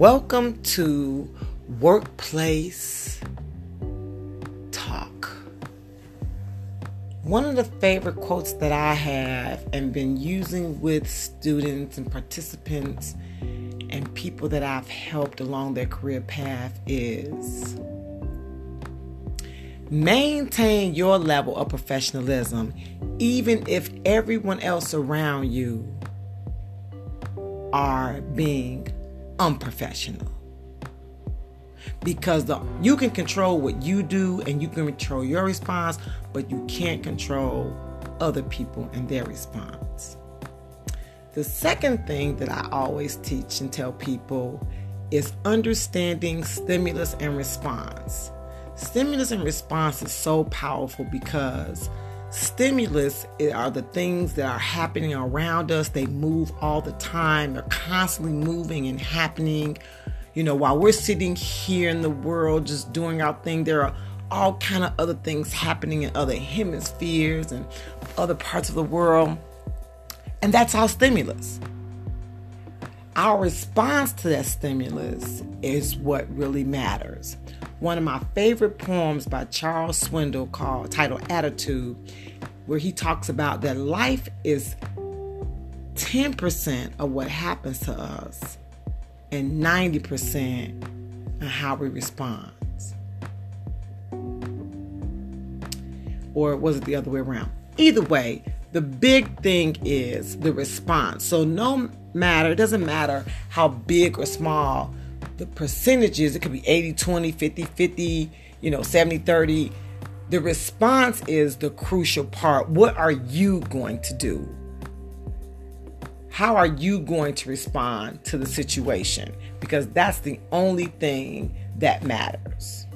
Welcome to Workplace Talk. One of the favorite quotes that I have and been using with students and participants and people that I've helped along their career path is: maintain your level of professionalism even if everyone else around you are being unprofessional. Because you can control what you do and you can control your response, but you can't control other people and their response. The second thing that I always teach and tell people is understanding stimulus and response. Stimulus and response is so powerful because stimulus are the things that are happening around us. They move all the time. They're constantly moving and happening. While we're sitting here in the world just doing our thing, there are all kind of other things happening in other hemispheres and other parts of the world. And that's our stimulus. Our response to that stimulus is what really matters. One of my favorite poems by Charles Swindoll titled Attitude, where he talks about that life is 10% of what happens to us and 90% on how we respond. Or was it the other way around? Either way, the big thing is the response. So it doesn't matter how big or small the percentages, it could be 80-20, 50-50, 70-30. The response is the crucial part. What are you going to do? How are you going to respond to the situation? Because that's the only thing that matters.